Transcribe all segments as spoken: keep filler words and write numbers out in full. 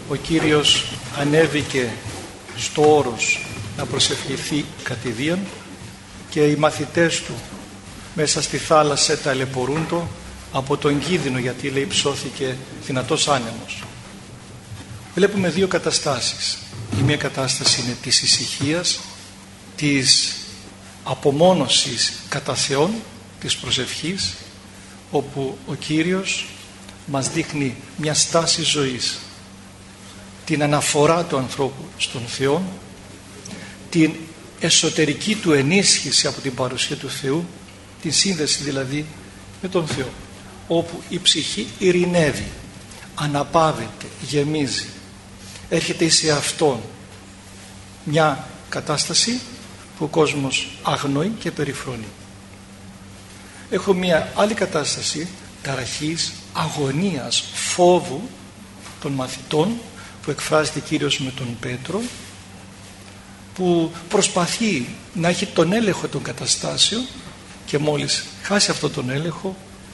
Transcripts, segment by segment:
ο Κύριος ανέβηκε στο όρος να προσευχηθεί κατηδίαν και οι μαθητές του μέσα στη θάλασσα ταλαιπωρούντο από τον κίνδυνο, γιατί λέει ψώθηκε δυνατός άνεμος. Βλέπουμε δύο καταστάσεις. Η μία κατάσταση είναι της ησυχίας, της απομόνωσης κατά Θεόν, της προσευχής, όπου ο Κύριος μας δείχνει μια στάση ζωής, την αναφορά του ανθρώπου στον Θεό, την εσωτερική του ενίσχυση από την παρουσία του Θεού, την σύνδεση δηλαδή με τον Θεό, όπου η ψυχή ειρηνεύει, αναπαύεται, γεμίζει, έρχεται σε Αυτόν, μια κατάσταση που ο κόσμος αγνοεί και περιφρονεί. Έχω μια άλλη κατάσταση ταραχής, αγωνίας, φόβου των μαθητών που εκφράζεται κυρίως με τον Πέτρο, που προσπαθεί να έχει τον έλεγχο των καταστάσεων και μόλις χάσει αυτόν τον έλεγχο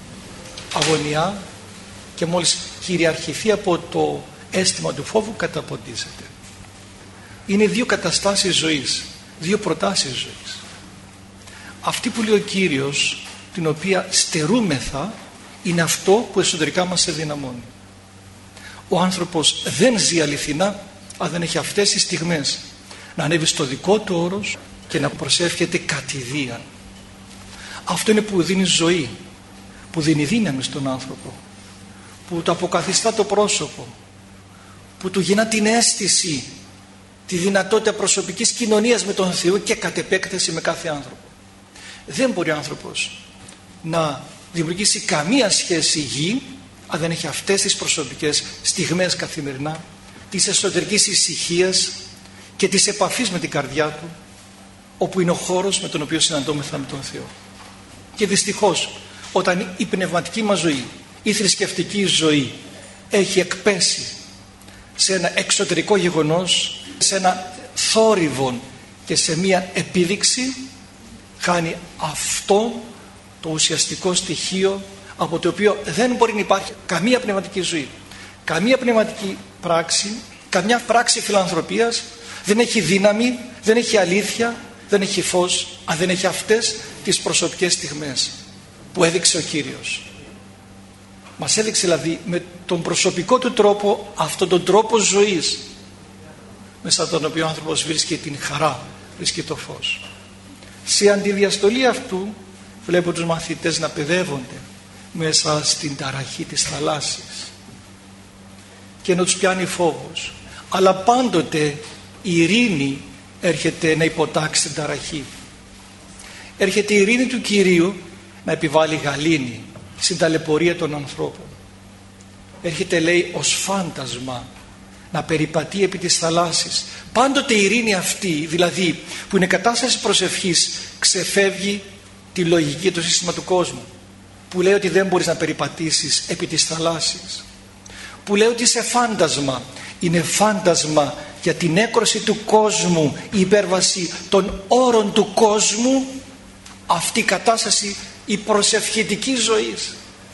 αγωνιά και μόλις κυριαρχηθεί από το αίσθημα του φόβου καταποντίζεται. Είναι δύο καταστάσεις ζωής, δύο προτάσεις ζωής. Αυτή που λέει ο Κύριος, την οποία στερούμεθα, είναι αυτό που εσωτερικά μας ενδυναμώνει. Ο άνθρωπος δεν ζει αληθινά αν δεν έχει αυτές τις στιγμές να ανέβει στο δικό του όρος και να προσεύχεται κατηδίαν. Αυτό είναι που δίνει ζωή, που δίνει δύναμη στον άνθρωπο, που του αποκαθιστά το πρόσωπο, που του γεννά την αίσθηση, τη δυνατότητα προσωπικής κοινωνίας με τον Θεό και κατ' επέκταση με κάθε άνθρωπο. Δεν μπορεί ο άνθρωπος να δημιουργήσει καμία σχέση γη αν δεν έχει αυτές τις προσωπικές στιγμές καθημερινά, της εσωτερικής ησυχίας και της επαφής με την καρδιά του, όπου είναι ο χώρος με τον οποίο συναντώμεθα με τον Θεό. Και δυστυχώς όταν η πνευματική μας ζωή, η θρησκευτική ζωή έχει εκπέσει σε ένα εξωτερικό γεγονός, σε ένα θόρυβο και σε μια επίδειξη, χάνει αυτό το ουσιαστικό στοιχείο από το οποίο δεν μπορεί να υπάρχει καμία πνευματική ζωή, καμία πνευματική πράξη, καμιά πράξη φιλανθρωπίας. Δεν έχει δύναμη, δεν έχει αλήθεια, δεν έχει φως αν δεν έχει αυτές τις προσωπικές στιγμές που έδειξε ο Κύριος. Μας έδειξε δηλαδή με τον προσωπικό του τρόπο αυτόν τον τρόπο ζωής, μέσα από τον οποίο ο άνθρωπος βρίσκει την χαρά, βρίσκει το φως. Σε αντιδιαστολή αυτού βλέπω τους μαθητές να παιδεύονται μέσα στην ταραχή της θαλάσσης και να τους πιάνει φόβος, αλλά πάντοτε η ειρήνη έρχεται να υποτάξει την ταραχή. Έρχεται η ειρήνη του Κυρίου να επιβάλλει γαλήνη στην ταλαιπωρία των ανθρώπων. Έρχεται, λέει, ως φάντασμα να περιπατεί επί της θαλάσσης. Πάντοτε η ειρήνη αυτή, δηλαδή που είναι κατάσταση προσευχής, ξεφεύγει τη λογική και το σύστημα του κόσμου, που λέει ότι δεν μπορείς να περιπατήσεις επί της θαλάσσης, που λέει ότι είσαι φάντασμα. Είναι φάντασμα για την έκρωση του κόσμου, η υπέρβαση των όρων του κόσμου, αυτή η κατάσταση η προσευχητική ζωής.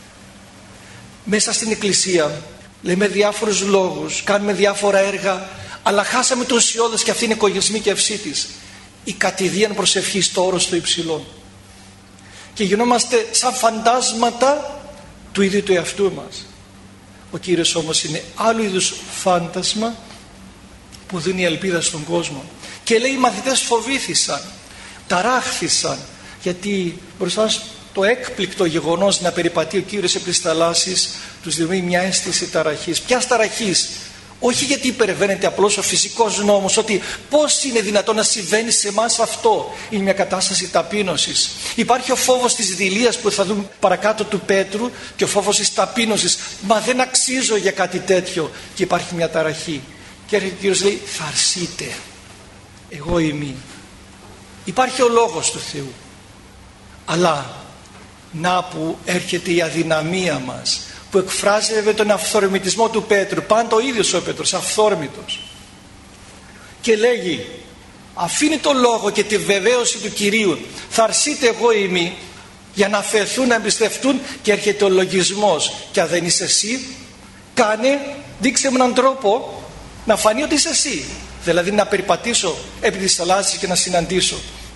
Μέσα στην Εκκλησία λέμε διάφορους λόγους, κάνουμε διάφορα έργα, αλλά χάσαμε το ουσιώδες, και αυτή είναι η κογιασμή και ευσύ της, η κατηδίαν προσευχή στο όρος του υψηλών, και γινόμαστε σαν φαντάσματα του ίδιου του εαυτού μας. Ο Κύριος όμως είναι άλλου είδους φάντασμα που δίνει ελπίδα στον κόσμο. Και λέει οι μαθητές φοβήθησαν, ταράχθησαν, γιατί μπροστά στο έκπληκτο γεγονός να περιπατεί ο Κύριος επί της θαλάσσης τους δημιουργεί μια αίσθηση ταραχής. Ποιας ταραχής? Όχι γιατί υπερβαίνεται απλώς ο φυσικός νόμος, ότι πώς είναι δυνατόν να συμβαίνει σε εμάς αυτό. Είναι μια κατάσταση ταπείνωσης. Υπάρχει ο φόβος της δειλίας που θα δούμε παρακάτω του Πέτρου, και ο φόβος της ταπείνωσης. Μα δεν αξίζω για κάτι τέτοιο. Και υπάρχει μια ταραχή. Και έρχεται ο Κύριος, λέει, θα αρσείτε. Εγώ είμαι. Υπάρχει ο λόγος του Θεού. Αλλά να που έρχεται η αδυναμία μας, που εκφράζεται με τον αυθορμητισμό του Πέτρου. Πάντα ο ίδιος ο Πέτρος αυθόρμητος, και λέγει, αφήνει το λόγο και τη βεβαίωση του Κυρίου, θα αρσείτε εγώ είμαι, για να αφαιθούν, να εμπιστευτούν, και έρχεται ο λογισμός. Και αν δεν είσαι εσύ, κάνε, δείξε μου έναν τρόπο να φανεί ότι είσαι εσύ. Δηλαδή να περιπατήσω επί της θαλάσσης και να συναντήσω.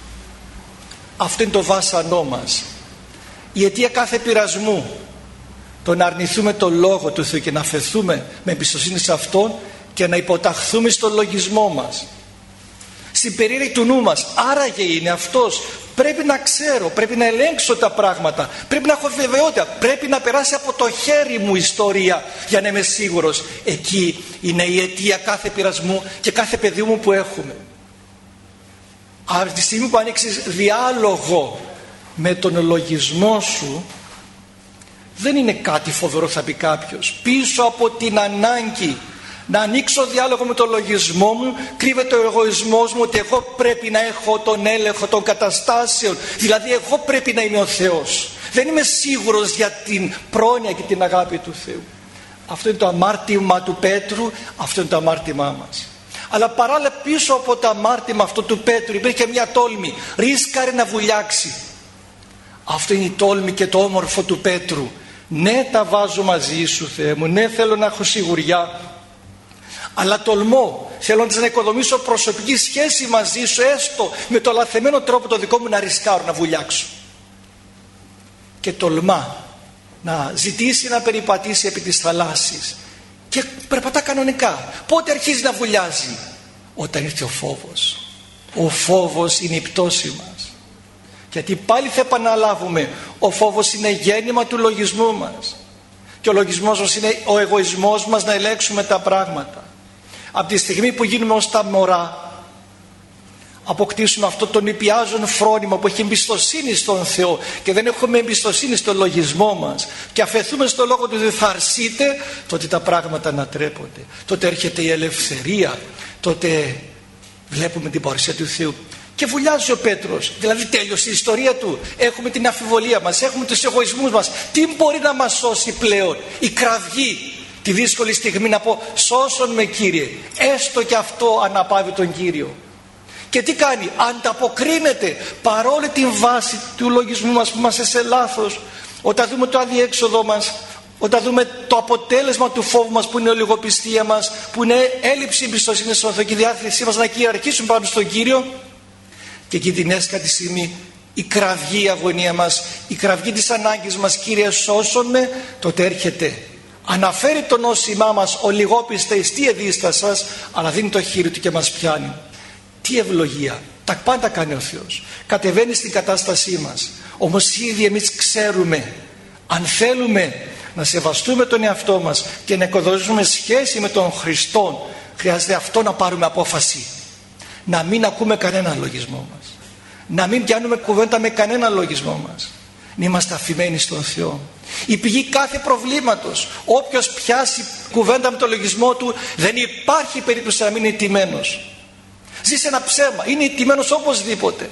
Αυτό είναι το βάσανό μας. Η αιτία κάθε πειρασμού, το να αρνηθούμε το λόγο του Θεού και να αφαιθούμε με εμπιστοσύνη σε Αυτόν και να υποταχθούμε στο λογισμό μας, στην περίεργη του νου μας. Άραγε είναι αυτός. Πρέπει να ξέρω, πρέπει να ελέγξω τα πράγματα, πρέπει να έχω βεβαιότητα, πρέπει να περάσει από το χέρι μου ιστορία για να είμαι σίγουρος. Εκεί είναι η αιτία κάθε πειρασμού και κάθε πεδίου μου που έχουμε. Από τη στιγμή που ανοίξεις διάλογο με τον λογισμό σου, δεν είναι κάτι φοβερό, θα πει κάποιος. Πίσω από την ανάγκη να ανοίξω διάλογο με τον λογισμό μου κρύβεται ο εγωισμός μου, ότι εγώ πρέπει να έχω τον έλεγχο των καταστάσεων, δηλαδή εγώ πρέπει να είμαι ο Θεός. Δεν είμαι σίγουρος για την πρόνοια και την αγάπη του Θεού. Αυτό είναι το αμάρτημα του Πέτρου, αυτό είναι το αμάρτημά μας. Αλλά παράλληλα πίσω από το αμάρτημα αυτό του Πέτρου υπήρχε μια τόλμη, ρίσκαρε να βουλιάξει. Αυτό είναι η τόλμη και το όμορφο του Πέτρου. Ναι, τα βάζω μαζί σου, Θεέ μου, ναι, θέλω να έχω σιγουριά, αλλά τολμώ, θέλω να οικοδομήσω προσωπική σχέση μαζί σου, έστω με το λαθεμένο τρόπο το δικό μου, να ρισκάρω, να βουλιάξω. Και τολμά να ζητήσει να περιπατήσει επί της θαλάσσης και περπατά κανονικά. Πότε αρχίζει να βουλιάζει? Όταν ήρθε ο φόβος. Ο φόβος είναι η πτώση μας. Γιατί πάλι θα επαναλάβουμε, ο φόβος είναι γέννημα του λογισμού μας. Και ο λογισμός μας είναι ο εγωισμός μας να ελέγξουμε τα πράγματα. Από τη στιγμή που γίνουμε ως τα μωρά, αποκτήσουμε αυτό το νηπιάζον φρόνημα που έχει εμπιστοσύνη στον Θεό και δεν έχουμε εμπιστοσύνη στο λογισμό μας και αφαιθούμε στο λόγο του θα αρσείτε, τότε τα πράγματα ανατρέπονται. Τότε έρχεται η ελευθερία, τότε βλέπουμε την παρουσία του Θεού. Και βουλιάζει ο Πέτρος, δηλαδή τέλειωσε η ιστορία του. Έχουμε την αμφιβολία μας, έχουμε τους εγωισμούς μας. Τι μπορεί να μας σώσει πλέον? Η κραυγή, τη δύσκολη στιγμή να πω σώσον με Κύριε, έστω και αυτό αναπαύει τον Κύριο. Και τι κάνει? Ανταποκρίνεται παρόλη την βάση του λογισμού μας που είμαστε σε λάθος. Όταν δούμε το αδιέξοδο μας, όταν δούμε το αποτέλεσμα του φόβου μας που είναι η ολιγοπιστία μας, που είναι έλλειψη εμπιστοσύνης στον Θεό και η διάθεσή μας να κυριαρχήσουμε πάνω στον Κύριο, και εκεί την έσκατη στιγμή η κραυγή, η αγωνία μας, η κραυγή της ανάγκης μας, Κύριε σώσον με, τότε έρχεται, αναφέρει το νόσημά μας, ο λιγόπιστε εις τι εδίστασας, αλλά δίνει το χείρι του και μας πιάνει. Τι ευλογία! Τα πάντα κάνει ο Θεός. Κατεβαίνει στην κατάστασή μας. Όμως ήδη εμείς ξέρουμε, αν θέλουμε να σεβαστούμε τον εαυτό μας και να οικοδομήσουμε σχέση με τον Χριστό, χρειάζεται αυτό να πάρουμε απόφαση. Να μην ακούμε κανένα λογισμό μας. Να μην πιάνουμε κουβέντα με κανένα λογισμό μας. Να είμαστε αφημένοι στον Θεό. Η πηγή κάθε προβλήματος. Όποιος πιάσει κουβέντα με τον λογισμό του, δεν υπάρχει περίπτωση να μην είναι τιμένος. Ζει σε ένα ψέμα. Είναι τιμένος οπωσδήποτε.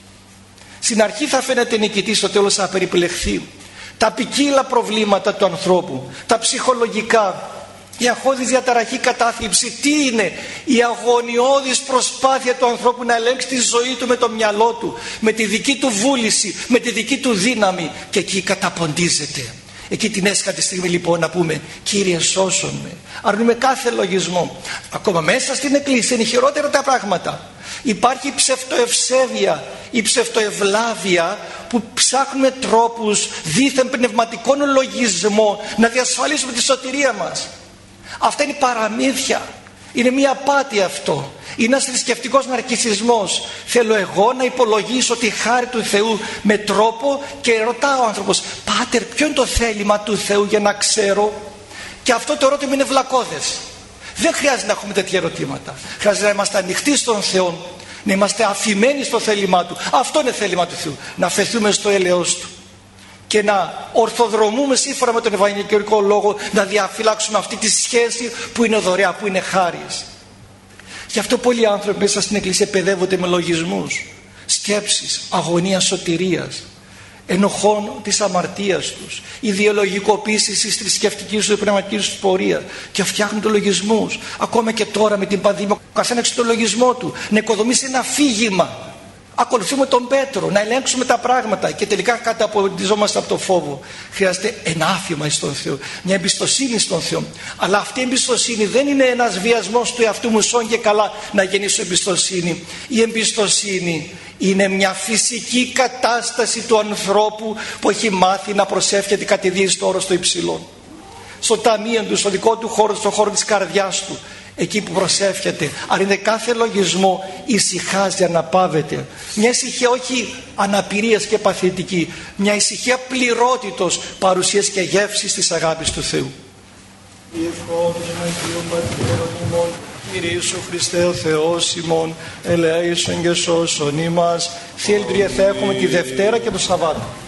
Στην αρχή θα φαίνεται νικητής, στο τέλος θα περιπλεχθεί. Τα ποικίλα προβλήματα του ανθρώπου, τα ψυχολογικά, η αγχώδης διαταραχή, κατάθλιψη, τι είναι? Η αγωνιώδης προσπάθεια του ανθρώπου να ελέγξει τη ζωή του με το μυαλό του, με τη δική του βούληση, με τη δική του δύναμη, και εκεί καταποντίζεται. Εκεί την έσκατη στιγμή λοιπόν να πούμε Κύριε σώσον με. Αρνούμε κάθε λογισμό. Ακόμα μέσα στην εκκλησία είναι χειρότερα τα πράγματα. Υπάρχει η ψευτοευσέβεια, η ψευτοευλάβεια που ψάχνουμε τρόπους δίθεν πνευματικών λογισμών να διασφαλίσουμε τη σωτηρία μας. Αυτά είναι παραμύθια. Είναι μια απάτη αυτό. Είναι ένας θρησκευτικός ναρκισσισμός. Θέλω εγώ να υπολογίσω τη χάρη του Θεού με τρόπο, και ρωτάω ο άνθρωπος, Πάτερ, ποιο είναι το θέλημα του Θεού για να ξέρω? Και αυτό το ερώτημα είναι βλακώδες. Δεν χρειάζεται να έχουμε τέτοια ερωτήματα. Χρειάζεται να είμαστε ανοιχτοί στον Θεό, να είμαστε αφημένοι στο θέλημά Του. Αυτό είναι θέλημα του Θεού. Να αφαιθούμε στο έλεος Του και να ορθοδρομούμε σύμφωνα με τον Ευαγγελικό Λόγο, να διαφυλάξουμε αυτή τη σχέση που είναι δωρεά, που είναι χάρις. Γι' αυτό πολλοί άνθρωποι μέσα στην Εκκλησία παιδεύονται με λογισμούς, σκέψεις, αγωνία σωτηρίας, ενοχών της αμαρτίας τους, ιδεολογικοποίησης της θρησκευτικής του πνευματικής τους πορείας, και φτιάχνουν τους λογισμούς. Ακόμα και τώρα με την πανδημία, ο καθένας έχει το λογισμό του, να οικοδομήσει ένα αφήγημα ακολουθούμε τον Πέτρο, να ελέγξουμε τα πράγματα και τελικά καταποντιζόμαστε από το φόβο. Χρειάζεται ένα άφημα στον Θεό, μια εμπιστοσύνη στον Θεό. Αλλά αυτή η εμπιστοσύνη δεν είναι ένας βιασμός του εαυτού μου, σόν και καλά να γεννήσω εμπιστοσύνη. Η εμπιστοσύνη είναι μια φυσική κατάσταση του ανθρώπου που έχει μάθει να προσεύχεται κατηδίει στο όρος το υψηλό. Στο ταμείο του, στο δικό του χώρο, στο χώρο της καρδιάς του. Εκεί που προσεύχεται, αρνείται κάθε λογισμό, ησυχάζει, αναπαύεται. Μια ησυχία όχι αναπηρίας και παθητική, μια ησυχία πληρότητος, παρουσίας και γεύσης της αγάπης του Θεού. Κύριε Ιησού Χριστέ ο Θεός ημών, ελέησον και σώσον ημάς. Θεία Λειτουργία θα έχουμε τη Δευτέρα και το Σαββάτο.